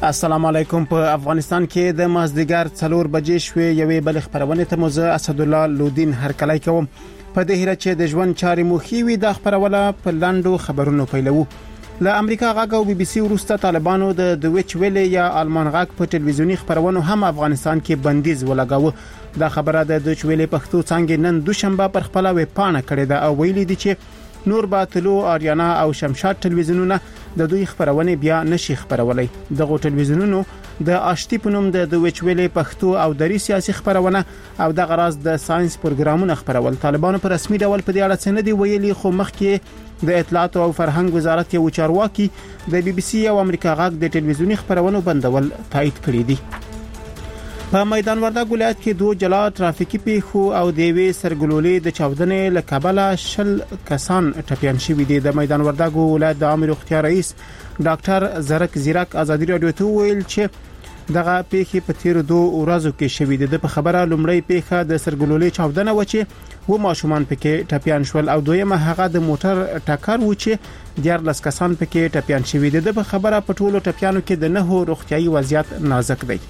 السلام علیکم. په افغانستان کې د مازدیګر 4 بجې شوې یوې بل خبرونه ته موزه اسد الله لودین هرکلی کوم. په دې هیله چې د ژوند چارې مو خېوي د خبرونه په لاندو خبرونو پیلو. له امریکا غاګ او بي بي سي وروسته طالبانو د دویچ ویلې یا آلمان غاګ په ټلویزیونی خبرونو هم افغانستان کې بندیز ولګاوه. دا خبره د دویچ ویلې پښتو څنګه نن دوشنبه پر خپل ویب پاڼه کړې ده او ویلي دي چې نور باتلو آریانا او شمشاد ټلویزیونونه د دوی خبرونه بیا نشي خبرولای. دغه ټلویزیونونو د آشتی پونم د دویچ ویلې پښتو او دری سیاسي خبرونه او د غراز د ساينس پروګرامونه خبرول. طالبانو په رسمي ډول په دې اړه څه نه دی ویلي، خو مخکې د اطلاعات او فرهنګ وزارت یو چارواکي د بي بي سي او امریکا غاګ د ټلویزیونی خبرونو بندول تایید کړی دی. په میدان وردګ ولایت کې 2 جلا ترافیکي پیښو او د وی سرګلولې د چاودنې له کابل شل کسان ټپيان شوي دي. د میدان وردګ ولایت د عامه روغتیا رئیس ډاکټر زرک زیرک ازادي رادیو ته ویل چې دغه پیښې په تیر 2 ورځو کې شوې دي. په خبره لومړی پیښه د سرګلولې چاودنه و چې و ماشومان پکې ټپيان شول او دویمه هغه د موټر ټکر و چې 14 کسان پکې ټپيان شوي دي. په خبره په ټولو ټپيانو کې د 9 روغتيایي وضعیت نازک دی.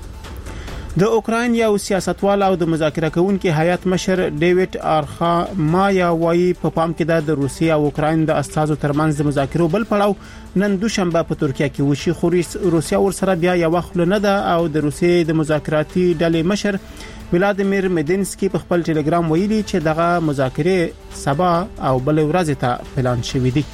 د اوکراین یو سیاستوال او د مذاکره کوونکي هیئت مشر ډیوډ آرخا مایا وایي په پام کې د روسیې او اوکراین د استازو ترمنځ د مذاکرو بل پړاو نن دوشنبه په ترکیه کې وشي، خو روسیا ورسره بیا یو خل نه ده او د روسیې د مذاکراتي ډلې مشر ولادیمیر مدینسکي په خپل ټلګرام ویلي چې دغه مذاکرې سبا او بل ورځ ته پلان شوې دي.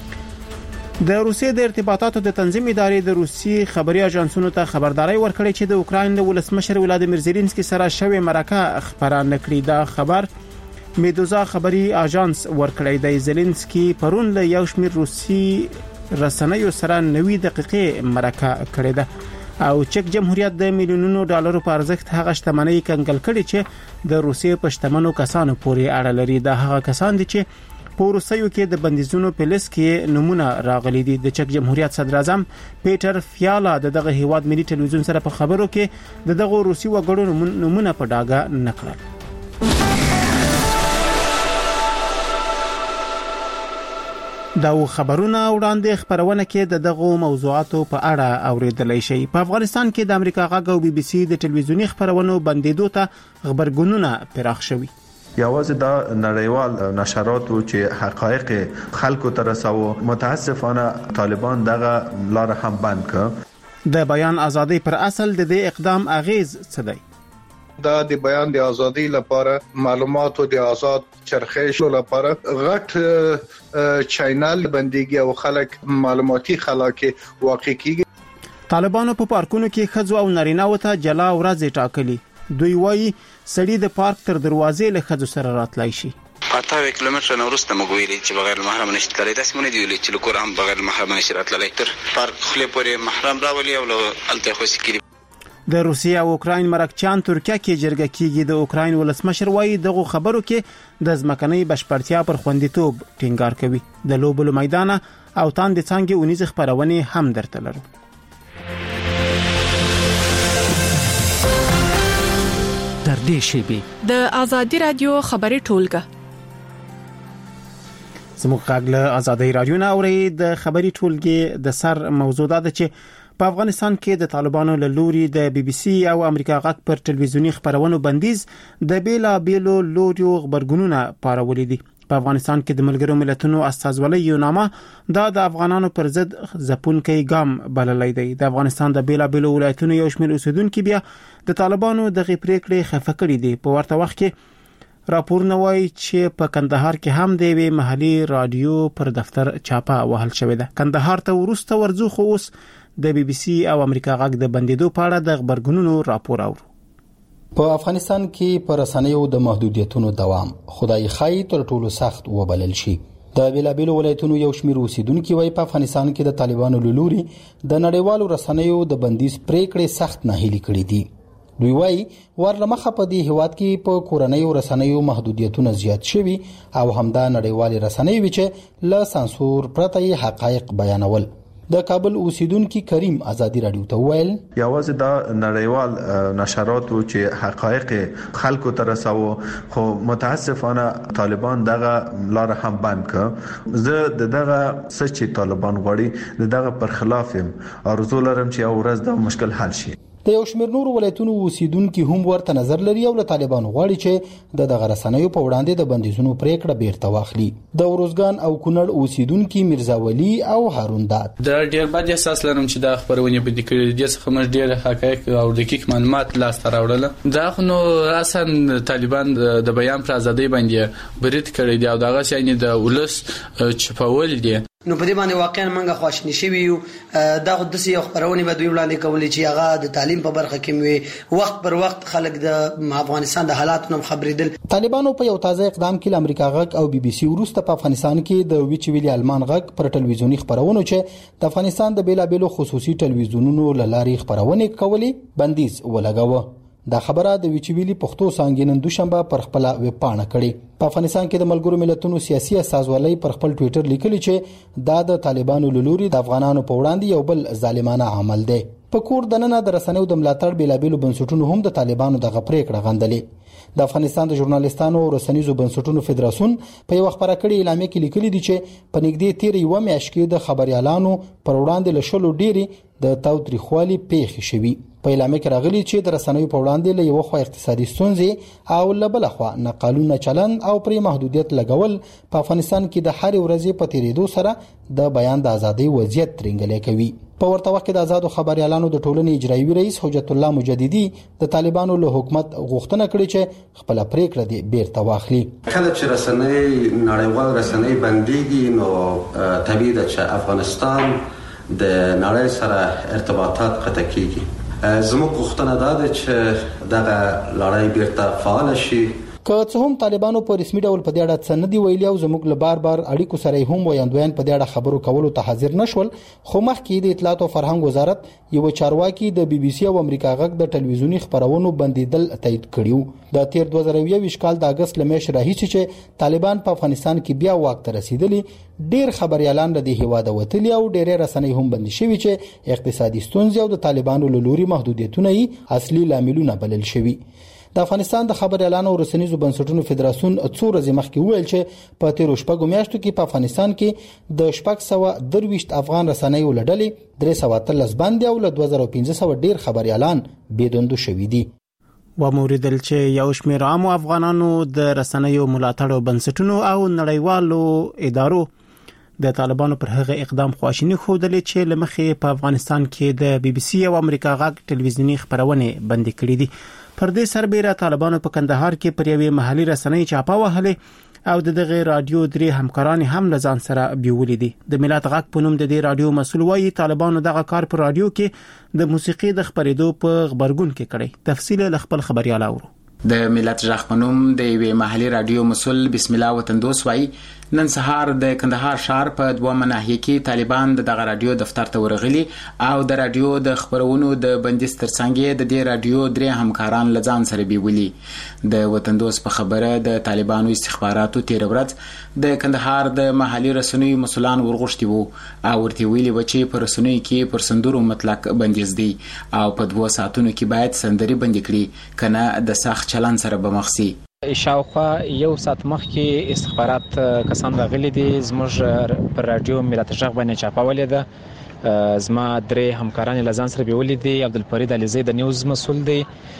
د روسیې د ارتباطاتو د تنظیم ادارې د روسي خبري اژانسونو ته خبرداري ورکړې چې د اوکراین د ولسمشر ولادیمیر زيلنسکي سره شوې مرکه خبرانه کړې. دا خبر میدوزا خبري اژانس ورکړی دی. زيلنسکي پرون له یو شمېر روسي رسنیو سره 90 دقیقې مرکه کړې ده او چک جمهوریت د میلیونونو ډالرو په ارزښت هغه شتمنۍ کنګل کړي چې د روسیې په شتمنو کسانو پورې اړه لري. دا هغه کسان دي چې په روسیو کې د بندیزونو په لیست کې نمونه راغلي دي. د چک جمهوریت صدر اعظم پیټر فیالا دغه هیواد ملي ټلویزیون سره په خبرو کې دغه روسي وګړو نمونه په ډاګه نکړل. دا خبرونه وړاندې خبرونه کې دغه موضوعاتو په اړه اوریدلای شي. په افغانستان کې د امریکا غاګ او بي بي سي د ټلویزیونی خبرونو بندیدو ته خبرګونونه پراخ شوي. یوازې دا نړیوال نشرات چې حقایق خلکو ته رساو، متاسفانه طالبان دغه لار هم بند کړ. د بیان ازادي پر اصل د دې اقدام اغیز څه دی؟ دا د بیان د ازادي لپاره، معلوماتو د آزاد چرخش لپاره غټ چینل بنديږي او خلک معلوماتي خلاکه واقع کیږي. طالبانو په پارکونو کې خځو او نارینه وته جلا ورځ ټاکلي. دوی وایي سړی د پارک تر دروازې له خځو سره راتلای شي. 8 کیلومتره نورسته مګویلې چې بغیر محرم نشي تللی. داسې مونږ دی چې لکور هم بغیر محرم نشي راتللی. تر پارک خله پورې محرم راولي او الته خو سکري. د روسیې او اوکراین مرکچیان ترکیه کې جرګه کیږي. د اوکراین ولسمشر وایي دغه خبرو کې د ځمکنۍ بشپړتیا پر خوندیتوب ټینګار کوي. د لوبلو میدان او تاند څنګه اونیز خبرونه هم درته لرو. در دې شیبه د ازادي رادیو خبري ټولګه زموږ غاګله ازادي رادیو نه اوري. د خبري ټولګه د سر موضوع ده چې په افغانستان کې د طالبانو له لوري د بي بي سي او امریکا غاګ پر ټلویزیونی خبرونو بندیز د بیلا بیلو لوريو خبرګونونه پارولې دي. په افغانستان کې د ملګرو ملتونو استازولۍ یونامه د افغانانو پر ضد ځپونکي ګام بللای دی. د افغانستان د بیلا بیلو ولایتونو یو شمېر اوسیدونکو بیا د طالبانو دغه پریکړې خفه کړې دي. په ورته وخت کې راپورونه وایي چې په کندهار کې هم د وی محلي رادیو پر دفتر چاپه وهل شوې ده. کندهار ته ورسته ورځو خو اوس د بي بي سي او امریکا غاګ د بندیدو په اړه د خبرګونونو راپور اورو. په افغانستان کې پر رسنیو د محدودیتونو دوام خدای خای تر ټولو سخت وبلل شي. د بیلابیلو ولایتونو یو شمېر اوسیدونکو وايي په افغانستان کې د طالبانو لوري د نړیوالو رسنیو د بندیز پریکړې سخت ناهیلي کړې دي. دوی وايي ورلمخه په دې هیواد کې په کورنیو رسنیو محدودیتونه زیات شوي او همدا نړیوالې رسنۍ چې له سانسور پرته حقایق بیانول. د کابل اوسیدونکو کریم ازادي رادیو ته ویل یوازې دا نړیوال نشراتو چې حقایق خلکو ته رساو خو متاسفانه طالبان دغه لار هم بند کړ. زه دغه سچ طالبان غواړي دغه پر خلاف يم. ارزو لرم چې یو ورځ دا مشکل حل شي. د یو شمېر نور ولایتونو اوسیدونکو هم ورته نظر لري او له طالبانو غواړي چې د دغه رسنیو په وړاندې د بندیزونو پریکړه بیرته واخلي. د وروزګان او کونړ اوسیدونکو مرزا ولی او هارون داد د ډیر بد احساس لرم چې دا خبرونه بده کړې دي څخه موږ ډیر حقایق او دقیق معلومات لاس ته راوړل. دا خو نو اصلا طالبان د بیان پر ازادۍ باندې برید کړی دی او دغه یعنی د ولس چپول دي. نو په دې باندې واقعا منګه خواشنی شوی یو. دا خو د سیاق خبرونه به دوی وړاندې کولې چې هغه د تعلیم په برخه کې وي وخت پر وخت خلک د افغانستان د حالاتو خبرېدل. طالبانو په یو تازه اقدام کې امریکا غږ او بي بي سي وروسته په افغانستان کې د ویچ ویلي المان غږ پر ټلویزیونی خبرونو چې د افغانستان د بیلابېلو خصوصي ټلویزیونونو لاري خبرونه کولې بندیز ولګاوه. دا خبره د ویچویلی پښتو څنګه نن دوشنبه پر خپل ویب پاڼه کړي. په افغانستان کې د ملګرو ملتونو سیاسي استازولۍ پر خپل ټوئیټر لیکلي چې دا د طالبانو لوري د افغانانو په وړاندې یو بل ظالمانه عمل دی. په کور دننه د رسنیو د ملاتړ بیلابېلو بنسټونو هم د طالبانو دغه پریکړه غندلې. د افغانستان د ژورنالیستانو او رسنیزو بنسټونو فدراسیون په یو خبره کړي اعلامیه کې لیکلي دي چې په نږدې تیر یو میاشت کې د خبريالانو پر وړاندې لشلو ډيري د تاوتریخوالي پیښې شوي. په اعلامیه کې راغلي چې د رسنیو په وړاندې له یو خو اقتصادي ستونزې او له بل خوا ناقانونه چلند او پرې محدودیت لګول په افغانستان کې د هر ورځې په تیریدو سره د بیان د ازادۍ وضعیت ترنګلې کوي. په ورته وخت کې د آزادو خبريالانو د ټولنې اجرایي رئیس حجت الله مجددي د طالبانو له حکومت غوښتنه کړې چې خپل پریکړه دې بیرته واخلي. کله چې رسنۍ نړیوال رسنۍ بنديږي نو طبیعي ده چې افغانستان د نړۍ سره ارتباطات قطع کیږي. زموږ غوښتنه ده چې دغه لړۍ بیرته فعال شي. که څه هم طالبانو په رسمي ډول په دې اړه څه نه دی ویلي او زموږ له بار اړیکو سره هم ویاندویان په دې اړه خبرو کولو ته حاضر نشول، خو مخکې د اطلاعات او فرهنګ وزارت یو چارواکي د بي بي سي او امریکا غږ د ټلویزیونی خبرونو بندیدل تایید کړیو. د تیر 2020 کال د اگست لمېش راهیسې چې طالبان په افغانستان کې بیا واک ته رسیدلی، ډیر خبريالان د هیواده وتلی او ډېر رسنۍ هم بند شوي چې اقتصادي ستونزې او د طالبانو له لوري محدودیتونه یې اصلي لاملونه بلل شوي. د افغانستان د خبريالانو او رسنیزو بنسټونو فدراسیون څو ورځې مخکې ویل چې په تیر شپږو میاشتو کې په افغانستان کې د 623 افغان رسنیو لړلې 313 باندې او له 2500 ډیر خبريالان بيدوندو شوي دي. و موریدل چې یو شمېر عام افغانانو د رسنیو ملاتړ بنسټونو او نړیوالو ادارو د طالبانو پر هغه اقدام خواشینی خوده چې لمخې په افغانستان کې د بي بي سي او امریکا غږ ټلویزیونی خبرونه بند کړې دي. پر دې سربېره طالبانو په کندهار کې پر یوې محلي رسنۍ چاپه وهلې او دغه رادیو درې همکاران هم لزان سره بیولې دي. د ملت غږ په نوم د دې رادیو مسول وايي طالبانو دغه کار پر رادیو کې د موسیقي د خبرېدو په خبرګون کې کړی. تفصیل له خپل خبريال اورو. د ملت غږ په نوم د یوې محلي رادیو مسول بسم الله وطندوس وايي نن سهار د کندهار ښار په 2 ناحیه کې طالبان دغه رادیو دفتر ته ورغلي او د رادیو د خبرونو د بندیز ترڅنګ د دې رادیو درې همکاران لزان سره بیولي. د وطندوس په خبره د طالبانو استخباراتو تیر ورځ د کندهار د محلي رسنیو مسولان ورغښتي وو او ورته ویلي و چې پر رسنیو کې پر سندرو مطلق بندیز دی او په 2 ساعتونو کې باید سندري بند کړي کنه د سخت چلن سره به مخسي. شاوخوا یو ساعت مخکې استخبارات کسان راغلي دي زموږ پر رادیو ملت غږ باندې چاپولې ده. زما درې همکاران لزان سره بیولې دي. عبدالفرید علیزی د نیوز مسول دی،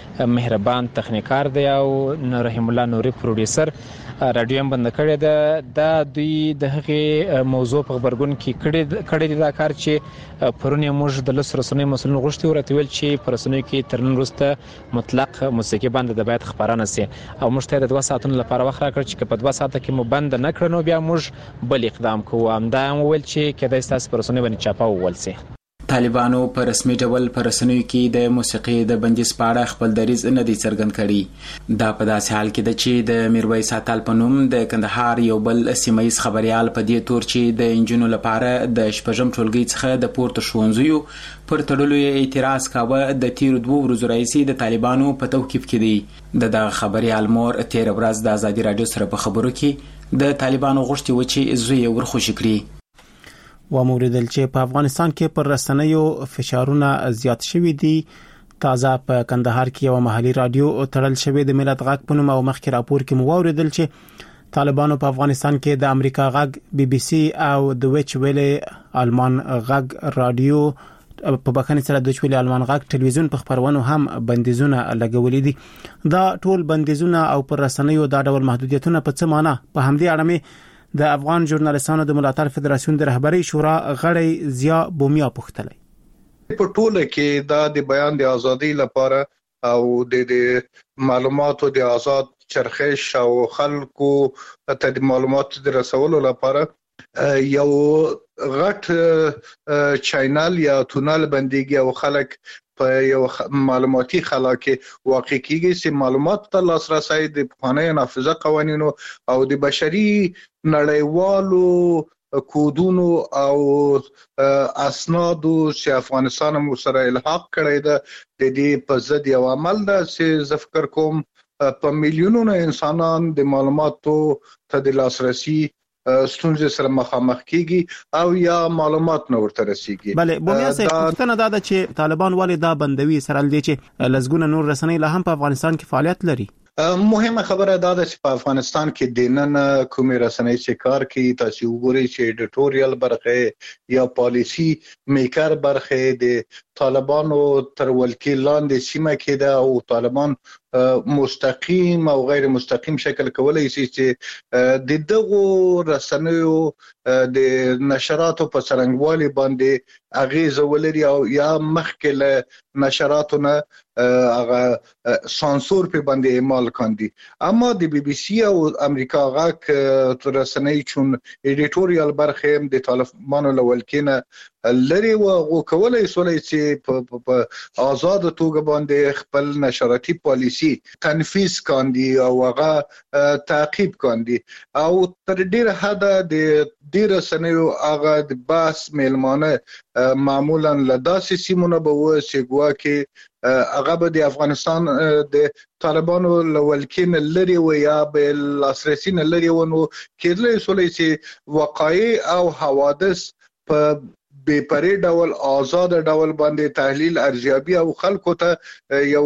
مهربان تخنیکار دی او رحیم الله نوري پروډوسر. رادیو هم بند کړی ده. دا دوی د هغې موضوع په خبرګون کې کړی دی دا کار چې پرون موږ د لس رسنیو مسولین غوښتي ورته ویل چې په رسنیو کې تر نن وروسته مطلق موسیقي بند د باید خبرانه سي او موږ ته د 2 ساعتونو لپاره وخت راکړ چې په 2 ساعته کې مو بند نه کړنو بیا موږ بل اقدام کوو. همدا ویل چې کېدای ستاسو پر رسنیو باندې چاپه وول سي. طالبانو په رسمي ډول پر رسنیو کې د موسیقي د بندیز په اړه خپل دریځ نه دی څرګند کړی. دا په داسې حال کې ده چې د میرویس اتل په نوم د کندهار یو بل سیمایي خبريال په دې تور چې د انجونو لپاره د شپږم ټولګي څخه د پورته ښوونځیو پر تړلو اعتراض کاوه. د تیر 2 ورځو راځي د طالبانو په توقيف کې دی. د خبريال مور تیر ورځ د ازادي رادیو سره په خبرو کې د طالبانو غوښتي و چې زوی ورخوشي کړي. و موریدل چې په افغانستان کې پر رسنیو فشارونه زیات شوي دي. تازه په کندهار کې یو محلي رادیو تړل شوی د ملت غږ په نوم او مخکې راپور کې موریدل چې طالبانو په افغانستان کې د امریکا غږ بي بي سي او د ویچ ویلې آلمان غږ رادیو په بخښنې سره د ویچ ویلې آلمان غږ ټلویزیون په خبرونو هم بندیزونه لګولې دي. دا ټول بندیزونه او پر رسنیو دا ډول محدودیتونه په څه معنی؟ په همدې اړه د افغان ژورنالستانو د ملاتړ فدراسیون د رهبری شورا غړی ضیا بومیا پوښتنه په ټوله کې دا د بیان د ازادي لپاره او د معلوماتو د آزاد چرخش او خلکو ته د معلوماتو د رسولو لپاره یو غټ چینل یا تونل بنديږي او خلک په یو معلوماتي خلا کې واقع کیږي چې معلومات ته لاسرسي د قانوني نافذه قوانینو او د بشري نړیوالو کودونو او اسنادو چې افغانستان مو سره الحاق کړی ده د دې په ضد یو عمل ده چې زه فکر کوم په میلیونونو انسانان د معلوماتو ته د لاسرسي ستونزې سره مخامخ کیږي او یا معلومات نو ورته رسیږي. بله بومیا سه پوښتنه دا ده چې طالبان ولې دا بندوي سره لدی چې لزګونه نور رسنۍ له هم په افغانستان کې فعالیت لري؟ مهمه خبره دا ده چې په افغانستان کې د نن کومې رسنۍ چې کار کوي تاسو وګورئ چې ایډیټوریال برخه یا پالیسی میکر برخه د طالبانو تر ولکې لاندې سیمه کې ده او طالبان مستقیم او غیر مستقیم شکل کولای شي چې د دغه رسنیو د نشراتو په څرنګوالي باندې اغیزه ولري او یا مخکې له نشراتو نه هغه سانسور په باندې اعمال کاندي. اما د بي بي سي او امریکا غاک رسنۍ چون ایډیټوریال برخه هم د طالبانو لولکینه لري او کولای سولای چې په آزاد توګه باندې خپل نشراتي پالیسی تنفیذ کاندي او هغه تعقیب کاندي او تر ډیره حد د ډیر سنوي هغه د باس میلمانه معمولا لداسې سیمونه به و چې ګواکې هغه به د افغانستان د طالبانو لولکین لري و یا به لاسرسي لري و نو کېدلای سولای چې وقایع او حوادث په بے پرې ډول آزاد ډول باندې تحلیل ارزیابي او خلکو ته یو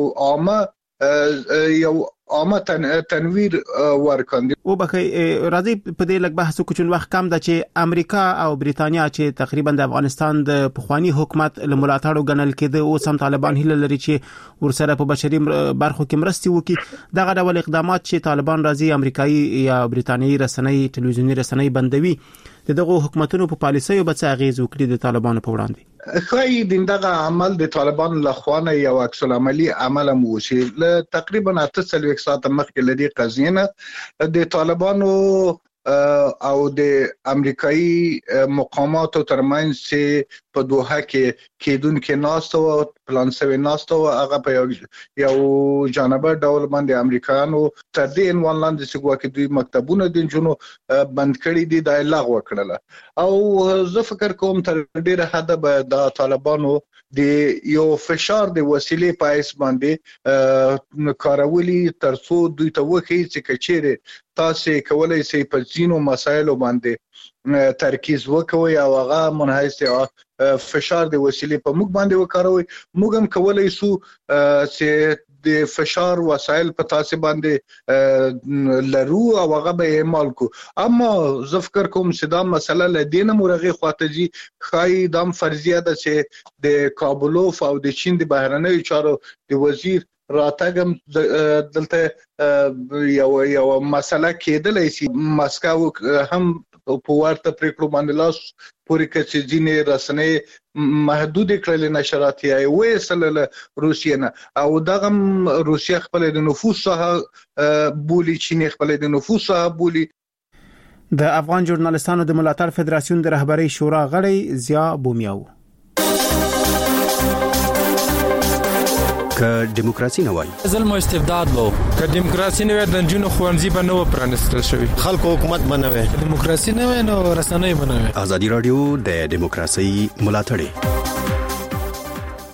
عامه تنویر ورکاندي. او بخي راځي په دې لږ بحث وکړو چې وخت کم ده چې امریکا او بریتانیا چې تقریبا د افغانستان د پخوانی حکومت له ملاتړو غنل کېده او سم طالبان هله لري چې ورسره په بشري برخو کې مرستي وکړي. دغه ډول اقدامات چې طالبان راځي امریکایي یا بریتانیایی رسنۍ ټلویزیونی رسنۍ بندوي دغه حکومتونو په پالیسیو به څه اغیز وکړي د طالبانو په وړاندې؟ خای دغه عمل د طالبانو لخوا یو عکس العملي عمل مو چې تقریبا 48 ساعت مخکې لدی قضیه د طالبانو او د امریکایي مقاماتو ترمنځ چې په دوحه کې کېدونکو ناستو پلان سوي ناستو هغه په یو جانبه ډول باندې امریکایانو تر دې عنوان لاندې چې ګواکې دوی مکتبونه د جنونو بند کړي دي د لغوه کړل او زه فکر کوم تر ډیره حد به د طالبانو د یو فشار د وسیلې په اس باندې کارولي ترڅو دوی ته وخی چې کچېره تاسو کولای شئ په ځینو مسایلو باندې ترکیز وکوي او هغه منحیث فشار د وسیلې په موږ باندې وکاروي. موږ هم کولای شو چې د فشار وسایل په تاسو باندې لرو او هغه به اعمال کو. اما زه فکر کوم چې دا مسله لدینه مرغه خاطجی خای دم فرضیه ده چې د کابلوف او د چین د بهرنیو چارو د وزیر راتګم دلته یو مسله کېدلای شي. مسکو هم په ورته پریکړو باندې لاس پورې کړي چې رسنۍ محدود کړل نشرات یې وېسل روسیه نه او دغه روسیه خپل د نفوذ سره بولی چین خپل د نفوذ سره بولی. د افغان ژورنالستانو د ملاتړ فدراسیون د رهبری شورا غړی ضیا بومیاو. که دیموکراسي نه وای ظلم او استبداد وو، که دیموکراسي نه وای د جنونو خوانځي به نه پرانستل شوی، خلکو حکومت بنوي، دیموکراسي نه وای نو رسنۍ بنوي. ازادي رادیو د دیموکراسي ملاتړ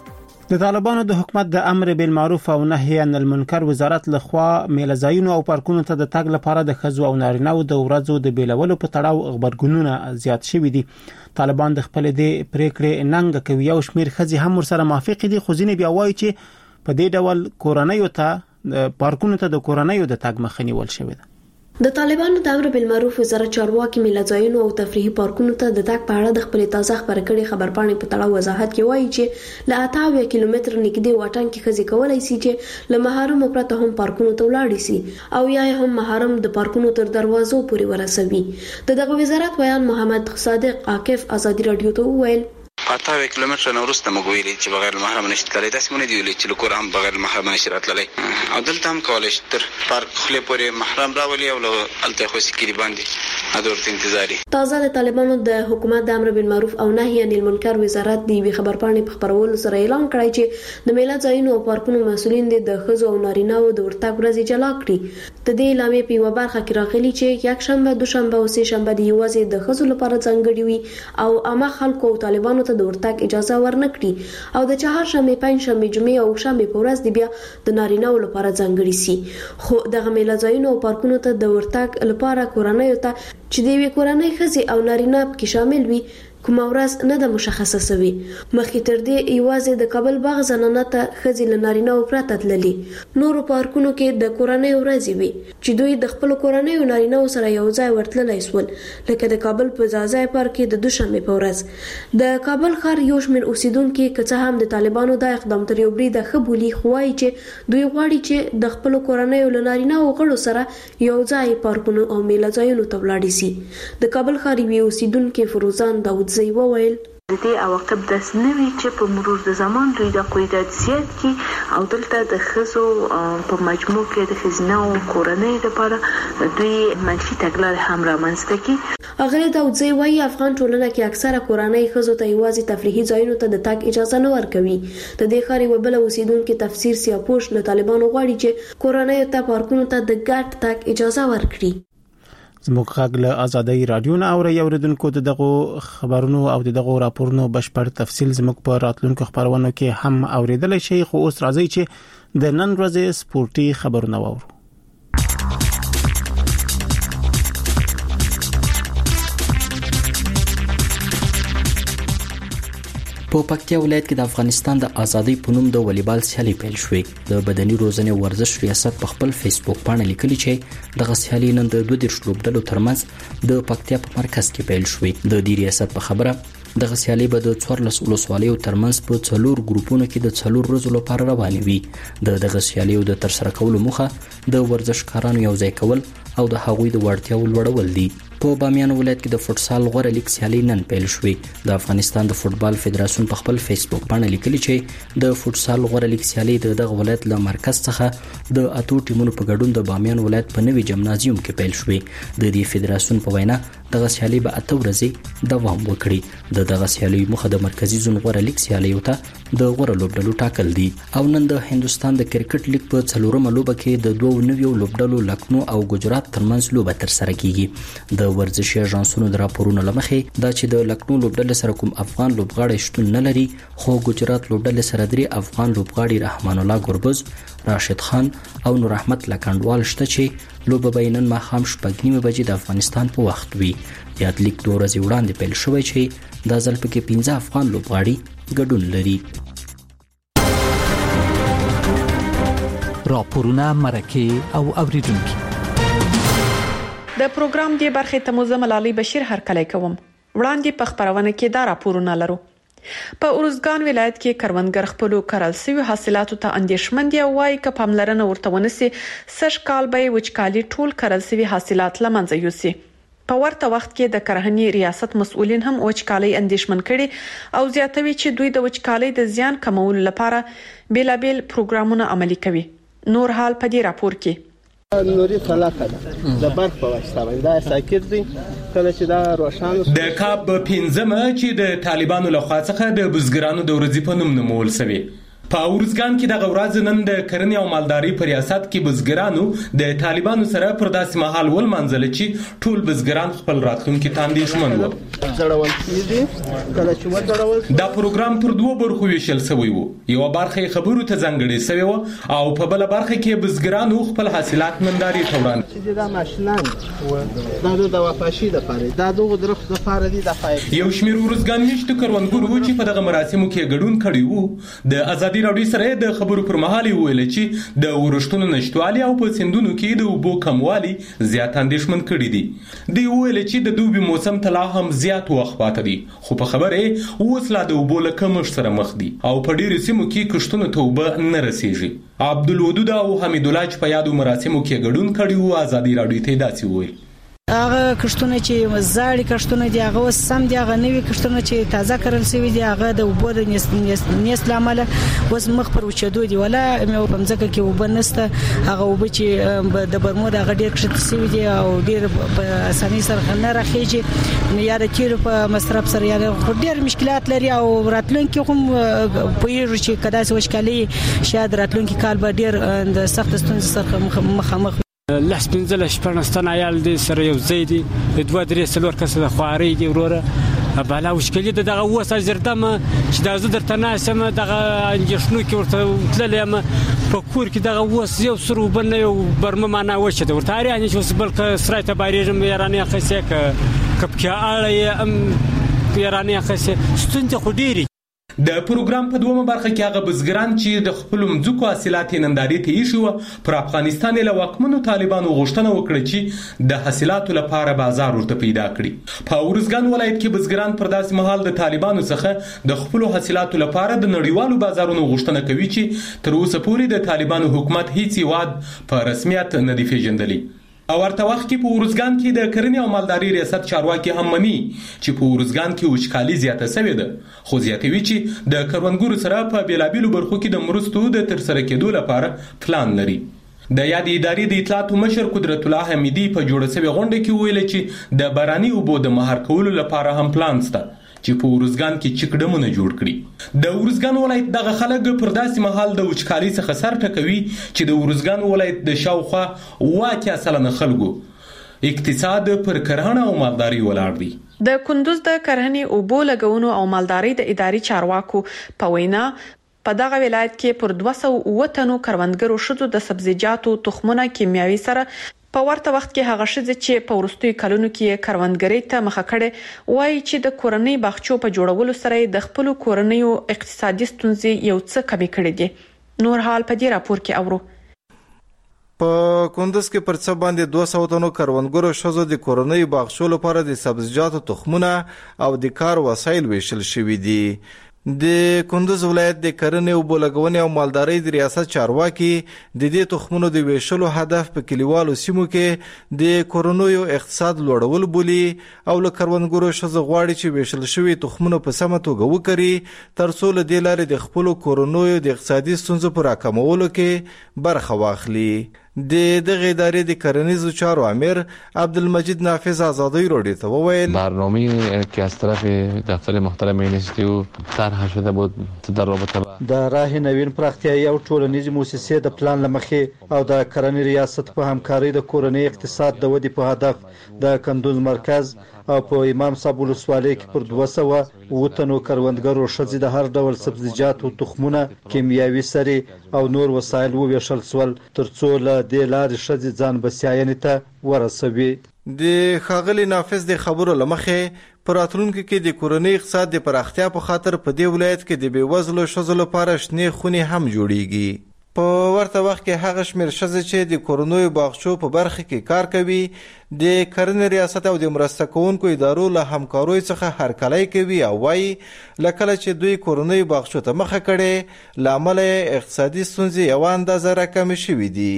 د طالبانو د حکومت د امر بالمعروف او نهي عن المنکر وزارت لخوا میله‌ځایونو او پارکونو ته د تګ لپاره د ښځو او نارینه‌و د ورځو د بیلولو په تړاو خبرګونونه زیات شوي دي. طالبان د خپل د پریکړې ننګ کوي او شمیر ښځې هم ورسره موافق دي، خو ځینې بیا وایي چې په دې ډول کورنیو ته پارکونو ته د کورنیو د تګ مخه نیول شوې ده. د طالبانو د امر بالمعروف وزارت چارواکي میله‌ځایونو او تفریحي پارکونو ته د تګ په اړه د خپل تازه خبرې کړي خبرپاڼې په تړاو وضاحت کوي وایي چې له 88 کیلومتر نږدې واټن کې ښځې کولای شي چې له محرم پرته هم پارکونو ته ولاړ شي او یا هم محرم د پارکونو تر دروازو پورې ورسوي. دغه وزارت ویان محمد صادق عاکف ازادي رادیو ته وویل 88 کیلومتر نه ورسته موږ ویلي چې بغیر محرم نشي تللی، داسې مونږ دی ویلي چې له کوره هم بغیر محرم نشي راتللی، او دلته هم کولی شي تر پارک خولې پورې محرم راولي او هلته خو سکري باندې د ورته انتظاري. تازه د طالبانو د حکومت د امر بالمعروف او نهي عن المنکر وزارت د یوې خبرپاڼې په خپرولو سره اعلان کړی چې د میله‌ځایونو او پارکونو مسؤلین د ښځو او نارینه‌و د ورتګ ورځې جلا کړي. د دې اعلامیې په یوه برخه کې راغلي چې یکشنبه، دوشنبه او سه شنبه د یوازې د ښځو لپاره ځانګړي وي او عامه خلکو او طالبانو ته د ورتګ اجازه ورنکړي او د چهارشنبه، پنځشنبه، جمعې او شنبه په ورځ د بیا د نارینه‌و لپاره ځانګړي سي. خو دغه میله‌ځایونو او پارکونو ته د ورتګ لپاره کورنیو ته چې د یوې کورنۍ ښځې او نارینه پکې شامل وي کومه ورځ نه ده مشخصه شوې. مخکې تر دې یوازې د کابل باغ زنانه ته ښځې له نارینه‌و پرته تللي. نورو پارکونو کې د کورنۍ ورځې وي چې دوی د خپل کورنۍ نارینه‌و سره یو ځای ورتللی سول، لکه د کابل په ځاځای پارک کې د دوشنبه په ورځ. د کابل ښار یو شمېر اوسیدونکو که څه هم د طالبانو د اقدام تر یو بریده ښه بولي، خو وایي چې دوی غواړي چې د خپل کورنۍ له نارینه‌و غړو سره یو ځای پارکونو او میله‌ځایونو ته ولاړ شي. د کابل ښار یو اوسیدونکو فروزان داود زی وویل د دې عواقب داسې نه وي چې په مرور د زمان دوی د قیدات زیات کی او دلته د ښځو په مجموع کې د ښځینه او کورنۍ لپاره دوی منفي تګلارې هم رامنځته کړي. اغلی داودزی وایي افغان ټولنه کې اکثره کورنۍ ښځو ته یوازې تفریحي ځایونو ته د تګ اجازه نه ورکوي. د دې ښار یوه بله اوسیدونکې تفسیر سیاپوش له طالبانو غواړي چې کورنیو ته پارکونو ته د ګډ تګ اجازه ورکړي. زموږ غږ له ازادۍ رادیو نه اوري اوریدونکو د دغه خبرونو او د دغه راپورونو بشپړ تفصیل زموږ په راتلونکو خبرونو کې هم اوریدل شي. خو اوس راځي چې د نن ورځې سپورتي خبرونه واورو. په پکتیا ولایت کې د افغانستان د ازادۍ په نوم د والیبال سیالي پیل شوې. د بدني روزنې ورزش ریاست په خپل فیسبوک باندې لیکلي چې دغه سیالي نن د 22 لوبډلو ترمنځ د پکتیا په مرکز کې پیل شوې. د دې ریاست په خبره دغه سیالي به د 14 ولسوالیو ترمنځ په 4 ګروپونو کې د 4 ورځو لپاره روانې وي. دغه سیالیو د ترسره کولو موخه د ورزشکارانو یو ځای کول او د هغوی د وړتیاوو لوړول دي. په بامیان ولایت کې د فوتسال غوره لیګ سیالي نن پیل شوې. د افغانستان د فوتبال فدراسیون په خپل فیسبوک باندې لیکلي چې د فوتسال غوره لیګ سیالي د دغه ولایت له مرکز څخه د اتو ټیمونو په ګډون د بامیان ولایت په نوي جمنازیوم کې پیل شوې. د دې فدراسیون په وینا دغه سیالي به 8 ورځې دوام وکړي. دغه سیالي مخه د مرکزی زون غوره لیګ سیالي ته د غوره لوبډلو ټاکل دي. او نن د هندستان د کرکټ لیګ په 4مه لوبه کې د 2 نویو لوبډلو لکنو او ګجرات ترمنځ لوبه تر سره کیږي. د ورزشي اژانسونو د راپورونو لمخې دا چې د لکنو لوبډلې سره کوم افغان لوبغاړي شتون نه لري، خو ګجرات لوبډلې سره 3 افغان لوبغاړي رحمان الله ګربز، راشد خان او نور احمد لکندوال شته چې لوبه به نن ماښام 6:30 بجې د افغانستان په وخت وي. یاد لیک 2 ورځې وړاندې پیل شوی چې د ځل پکې 15 افغان لوبغاړي ګډون لري. راپورونه مرکه او اوریدونکو د پروګرام دی برخه ته مو زملالي بشیر هرکلی کوم. وړاندې په خبرونه کې دا راپورونه لرو. په اروزګان ولایت کې کروندګر خپل کرل سوي حاصلاتو ته اندیشمن دي او وايي ک پاملرنه ورته ونسي سږ کال به وچکالي ټول کرل سوي حاصلات لمنځه یوسي. په ورته وخت کې د کرهنې ریاست مسؤلین هم وچکالي اندیشمن کړي او زیاتوي چې دوی د وچکالي د زیان کمولو لپاره بیلابل پروګرامونه عملي کوي. نور حال په دې راپور کې نوري طلاقه ده د برق په واسطه باندې دا ساکت دي کله چې دا روښانه د کاب 15 چې د طالبانو لخوا څخه د بزګرانو د ورځې په نوم نومول شوی. په اورزګان کې د ورځ نن د کرنې او مالداري په ریاست کې بزګرانو د طالبانو سره پر داسې مهال ولمنځل چې ټول بزګران خپل راتلونکي ته اندېښمن وو. دا پروګرام پر دوه برخو ویشل شوی وو. یو برخه خبرو ته ځانګړې شوی و او په بل برخه کې بزګرانو خپل حاصلات ننداري ته وړاندې. دا ماشینان دا وفاشي د پاره دا دغه درخت د پاره دي د فایده. یو شمیر ورزګان مشت کروندګرو چې په دغه مراسمو کې ګډون کړي وو د ازادي راډیو سره د خبرو پر مهال ویل چې د ورښتونو نشټوالي او په سندونو کې د اوبو کموالي زیات اندېښمن کړي دي. دی ویل چې د دوبي موسم ته لا هم زیات وخت پاتې دي خو په خبره اوس لا د اوبو له کمښت سره مخ دي او په ډېرو سیمو کې کښتونو ته اوبه نه رسیږي. عبدالودود او حمید الله چې په یادو مراسمو کې ګډون کړي وو ازادي راډیو ته داسې وویل. هغه کښتونه چې زاړي کښتونه دي هغه سم دي، هغه نوي کښتونه چې تازه کرل شوي دي هغه د اوبو د نیست لامل اوس مخ پر وچېدو دي ولا مې په ځکه کې اوبه نشته. هغه اوبه چې د برمود هغه ډېر کښت شوي دي او ډېر په اسانۍ سره نه راخېږي، یا د تیلو په مصرف سره یا ډېر مشکلات لري او راتلونکي هم پوهېږو چې که داسې وچکالي شاید راتلونکي کال به ډېر د سخت ستونزې سره مخامخ. لس پنځه شپږ تنه عیال دي سره یو ځای دي، دوه درې څلور کسه د خواري دي وروره بالا وشکلي دغه اوسه زردمه چې دا زه درته ناسم دغه انجشنو کې ورته تللم په کور کې دغه اوس یو سر وبنه یو برمه معنا وشه د ورته اړ چې اوس بل سره ته باریږم یارانه خسه کپکه اړه ام یارانه خسه ستونته خو ډیری. د پروګرام په دومره برخه کې هغه بزګران چې د خپل مځکو حاصلات ننداري ته ایښي پر افغانستان له واکمنو طالبانو غوښتنه وکړه چې د حاصلاتو لپاره بازار ورته پیدا کړي. په اورزګان ولایت کې بزګران پر داسې مهال د طالبانو څخه د خپل حاصلاتو لپاره د نړیوالو بازارونو غوښتنه کوي چې تر اوسه پورې د طالبانو حکومت هیڅ هیواد په رسمیت نه دی پیژندلی. او ورته وخت کې په اورزګان کې د کرنې او مالداري ریاست چارواکي هم مني چې په اورزګان کې وچکالي زیاته شوې ده، خو زیاتوي چې د کروندګرو سره په بیلابیلو برخو کې د مرستو د ترسره کېدو لپاره پلان لري. د یاد ادارې د اطلاعاتو مشر قدرت الله حمیدي په جوړه شوې غونډه کې ویل چې د باراني اوبو د مهار کولو لپاره هم پلان شته چې په اورزګان کې چکډمونه جوړ کړي. د اورزګان ولایت دغه خلک پر داسې مهال د وچکالي څخه سر ټکوي چې د اورزګان ولایت د شاوخوا 80% خلکو اقتصاد پر کرهڼه او مالداري ولاړ دي. د کندوز د کرهڼې اوبو لګونو او مالداري د اداري چارواکو په وینا په دغه ولایت کې پر 209 تنو کروندګرو شذو د سبزیجاتو تخمونه کیمیاوي سره په ورته وخت کې هغه شذ چې په ورستوي کلونو کې کروندګرۍ ته مخه کړي وایي چې د کورنۍ باغچو په جوړولو سره د خپل کورنۍ اقتصادي ستونزې یو څه کمی کړي دي. نور حال په دې راپور کې اورو. په کندوز کې پر څه باندې 200 تنو کروندګرو شذو د کورنۍ باغچو لپاره د سبزیجاتو تخمونه او د کار وسایل ویشل شوي دي. د کندوز ولایت د کرنې او بولګونې او مالدارۍ د ریاست چارواکي د دې تخمونو د ویشلو هدف په کلیوالو سیمو کې د کورنیو اقتصاد لوړول بولي او له کروندګرو شذو غواړي چې ویشل شوي تخمونه په سمه توګه وکړي ترڅو له دې لارې د خپل کورنیو د اقتصادي ستونزو پر راکمولو کې برخه واخلي. د دغه ادارې د کرنیزو چارو امیر عبدالمجید نافذ آزادی راډیو ته وویل برنامه‌ای که از طرف دفتر محترم اینستیتو طرح شده بود در رابطه با د راه نوین پراختیايي او ټولنیزې مؤسسې د پلان لمخې او د کرنې ریاست په همکارۍ د کورنۍ اقتصاد د ودې په هدف د کندوز مرکز او په امام صاحب ولسوالۍ کې پر 209 تنو کروندګرو ښځې د هر ډول سبزیجاتو تخمونه کیمیاوي سرې او نور وسایل وویشل شول ترڅو له دې لارې ښځې ځان بسیاینې ته ورسوي. د ښاغلي نافذ د خبرو لمخې په راتلونکي کې د کورنۍ اقتصاد د پراختیا په خاطر په دې ولایت کې د بېوزلو ښځو لپاره شنې خونې هم جوړیږي. په ورته وخت کې هغه شمېر ښځې چې د کورنیو باغچو په برخه کې کار کوي د کرنې ریاست او د مرسته کوونکو ادارو له همکاریو څخه هرکلی کوي او وایي له کله چې دوی کورنیو باغچو ته مخه کړې له امله اقتصادي ستونزې یوه اندازه راکمې شوي دي.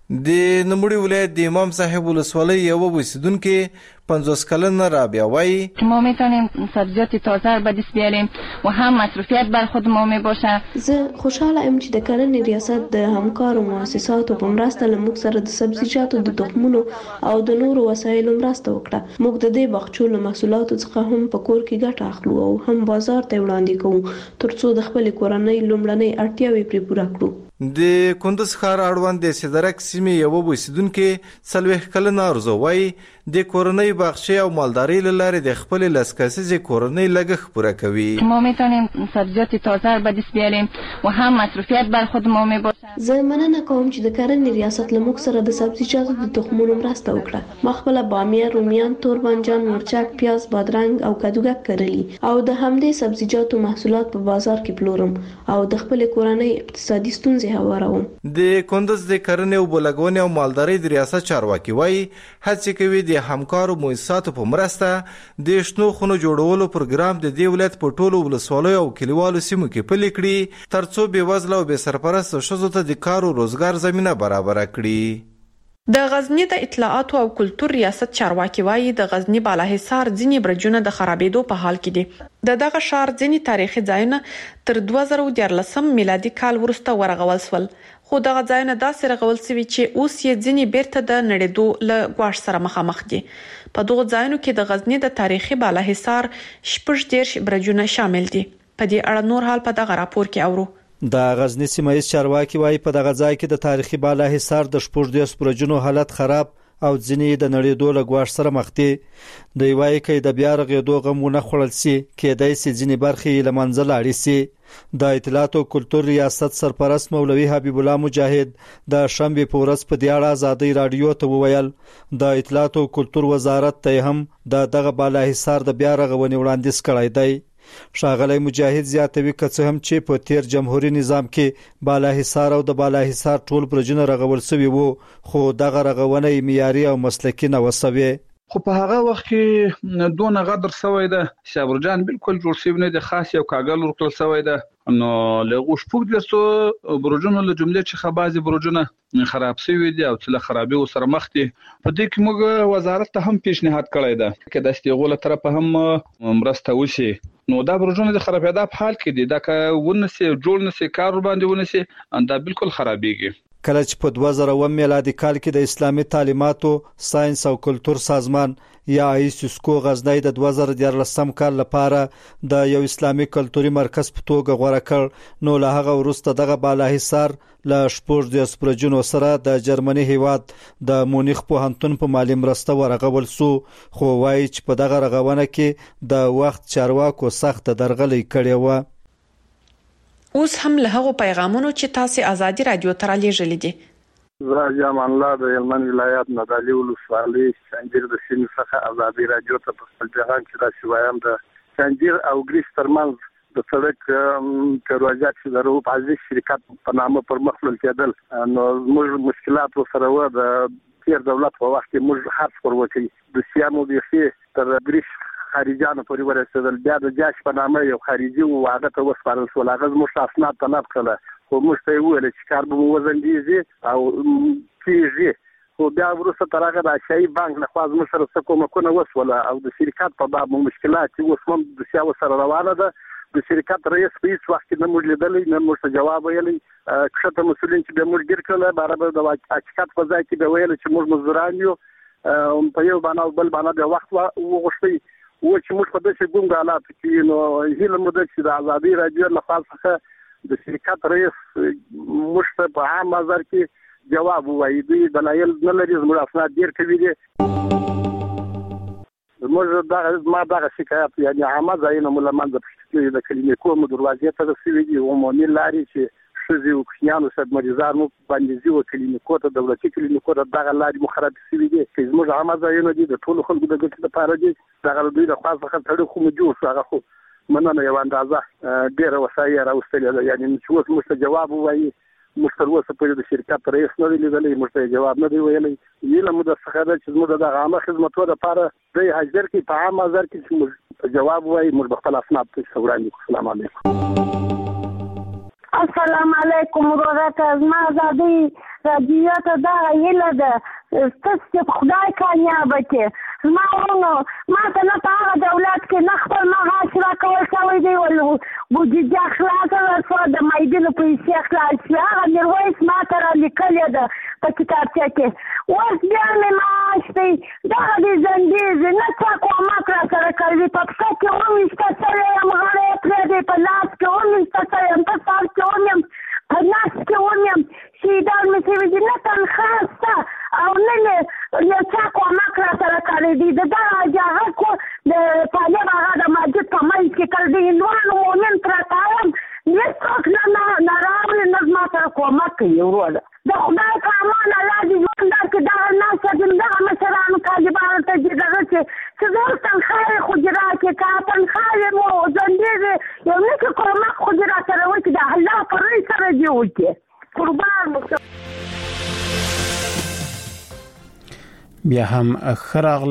د نوموړي ولایت د امام صاحب ولسوالۍ یو اوسیدونکو 50 کلن رابعه وایي ما میتونیم سبزیجات تازه به دست بیاریم و هم مصرفیت بر خود ما میباشه. زه خوشحاله ام چې د کرنې ریاست د همکارو مؤسساتو په مرسته له موږ سره د سبزیجاتو د تخمونو او د نورو وسایلو مرسته وکړه. موږ د دې باغچو له محصولاتو څخه هم په کور کې ګټه اخلو او هم بازار ته وړاندې کوو ترڅو د خپل کورنۍ لومړنۍ اړتیاوې پرې پوره کړو. د کندوز ښار اړوند د سدرک سیمې یو اوسیدونکو 40 کلن ارزو وایي د کورنۍ باغچې او مالداري له لارې د خپل لاسکسیزې کورنۍ لګښت پوره کوي. ما میتونیم سبزیجات تازه به دست بیاریم و هم مصرفیت بر خود ما میباشه. زه مننه کوم چې د کرنې ریاست له موږ سره د سبزیجاتو د تخمونو مرسته وکړه. ما خپل بامیه، رومیان، توربانجان، مرچک، پیاز، بادرنګ او کدوګک کرلی او د همدې سبزیجاتو محصولات په بازار کې پلورم او د خپل کورنۍ اقتصادي ستونزې هواروم. د کندوز د کرنې او بلګونې او مالداري د ریاست چارواکي وایي هڅې کوي د همکارو مؤسساتو په مرسته د شنو خونو جوړولو پروګرام د دې ولایت په ټولو ولسوالیو او کلیوالو سیمو کې پلي کړي ترڅو بېوزله او بې سرپرسته ښځو ته د کار او روزګار زمینه برابره کړي. د غزنی د اطلاعات او کلتور ریاست چارواکي وایي د غزنی بالاحصار ځینې برجونه د خرابېدو په حال کې دي. دغه ښار ځینې تاریخي ځایونه تر 2014 میلادي کال وروسته ورغول شول خو دغه ځایونه داسې رغول شوي چې اوس یې ځینې بیرته د نړېدو له ګواښ سره مخامخ دي. په دغه ځایونو کې د غزنی د تاریخي بالاحصار 14 برجونه شامل دي. په دې اړه نور حال په دغه راپور کې اورو. د غزنی سیمه چارواکي وایي په دغه ځای کې د تاریخي بالاحصار د 14 برجونو حالت خراب او ځینې د نړېدو له ګواښ سره مخ دي. دوی وایي چې د بیا رغېدو غم ونه خوړل شي کېدای شي ځینې برخې له منځه لاړې شي. د اطلاعات او کلتور ریاست سرپرست مولوي حبیب الله مجاهد د شنبې په ورځ په دې اړه ازادي رادیو ته وویل د اطلاعات او کلتور وزارت ته هم دغه بالاحصار د بیا رغونې وړاندیز کړی دی. ښاغلی مجاهد زیاتوي که څه هم چې په تیر جمهوریت نظام کې بالاحصار او د بالاحصار ټول برجونه رغول شوي وو خو دغه رغونه معیاري او مسلکي نه وسوي. خو په هغه وخت کې دونه غدر شوی ده چې برجان بالکل جوړ شوی نه دي خاص یو کاغل ورکړل شوی ده نو له غوښپوک درسو برجونه له جملې چې خبازي برجونه خراب شوی دي او چې له خرابي سره مخ دي. په دې کې موږ وزارت ته هم پیشنهاد کړی ده چې د استغول طرف هم مرسته وشي. نو دا برجونه د خرابېدا په حال کې دي دا که ونسي جوړ نسي کار باندې ونسي دا بالکل خرابېږي. کله چې په 2001 میلادي کال کې د اسلامي تعلیماتو ساينس او کلتور سازمان یا ایسوسکو غزنی د 2014 کال لپاره د یو اسلامي کلتوري مرکز په توګه غوړه کړ نو له هغه وروسته دغه بالاحصار له 14 برجونو سره د جرمني هیواد د مونیخ پوهنتون په مالی مرسته ورغول سو خو وایي چې په دغه رغونه کې د وخت چارواکو سخت درغلي کړې و. اوس هم له هغو پیغامونو چې تاسو ازادي رادیو ته رالیږلي دي. زه جامان الله د هلمند ولایت نادعلي ولسوالۍ شنجیر د سیمې څخه ازادي رادیو ته په خپل پیغام کې دا وایم د شنجیر او ګریس ترمنځ د سړک پروژه چې د روپ عزیز شرکت په نامه پر مخ وړل کېدل نو موږ مشکلات سره و د تیر دولت په وخت کې موږ حرف پر وکړي د سیامو د تر ګریس خارجانو پورې ورسېدل بیا د جاش په نامه یو خارجي و هغه ته وسپارل شول هغه زموږ اسناد طلب کړل خو موږ ته ویل چې کار به مو وزندېږي او کېږي خو بیا وروسته تر هغه د اشیایي بانک لخوا زموږ سره څه کومکونه وشوله او د شرکت په باب مو مشکلات اوس هم د سیاو سره روانه ده. د شرکت رئیس په هیڅ وخت کې نه موږ لیدلی نه موږ ته جواب ویلی کښته مسؤلین چې به موږ ګیر کړله برابر د حقیقت په ځای کې به ویل چې موږ مزدوران یو په یو باندې او بل باندې د وخت وغوښتی و چې موږ په داسې ګونګ حالاتو کې نو هیله مو ده چې د ازادي رادیو له خوا څخه د شرکت رئیس موږ ته په عام بازار کې جواب ووایي دوی دلایل نه لري زموږ اسناد ډېر قوي دي. زموږ ما دغه شکایت یعنې عامه ځایونه مو له منځه پښتلي د کلینیکو مو دروازې ته رسوي دي عمومي لارې چې ښځې او کوچنیانو صد مریضان مو باندې ځي و کلینیکو ته دولتي کلینیکو ته دغه لارې مو خرابې شوي دي چې زموږ عامه ځایونه دي د ټولو خلکو د ګټې لپاره دي دغه دوی د خوا څخه تړي خو مو جوړ شو هغه خو مننه یوه اندازه ډېره وسایل یې راوستلې ده یعنې چې اوس موږ ته جواب ووایي موږ تر اوسه پورې د شرکت رئیس نه دی لیدلی موږ ته جواب نه دی ویلی هیله مو درڅخه ده چې زموږ د دغه عامه خدمتو دپاره دی حاضر کړي په عام بازار کې چې موږ جواب ووایي موږ به خپل اسناد پرې وړاندې کړو. السلام علیکم. السلام علیکم ورحمت الله آزادی رادیو ته دا ویله ده ستاسو خدای کامیاب کړي ما ورونو ما ته نه په هغه دولت کې نه خپل معاش راکول شوی دی ولو بودجه خلاصه وه د معیدینو پیسې خلاص شوې هغه میرویس ما ته رالیکلې ده په کتابچه کې اوس بیا مې معاش دی دغه دې زنډېږي نه چا کومک راسره کوي په پښه کې وویشته سوی یم غاړه یې پرېږدی په لاس کې وویشته سوی یم په سر کې ومیم په نس کې ومیم شهیدان مې شوي دي نه تنخواه شته او نه مې یو چا کومک راسره کړی دی د دغه جهاد کو د طالب هغه د مسجد په منځ کې تر د هندوانو مؤمن پرته یم هېڅوک نه راغلي نه زما سره کومک کوي وروره د خدای په امان الله دې ژوند درکړي دغه ناسته دې دغه مشرانو طالبانو ته دې دغه چې زه اوس تنخواه یې خو دې راکړې که تنخواه یې مو ځنډېږي یو نښې کومک خو دې راسره وکړي د الله په روی سره دې وکړي قربان مو بیا هم ښه راغلاست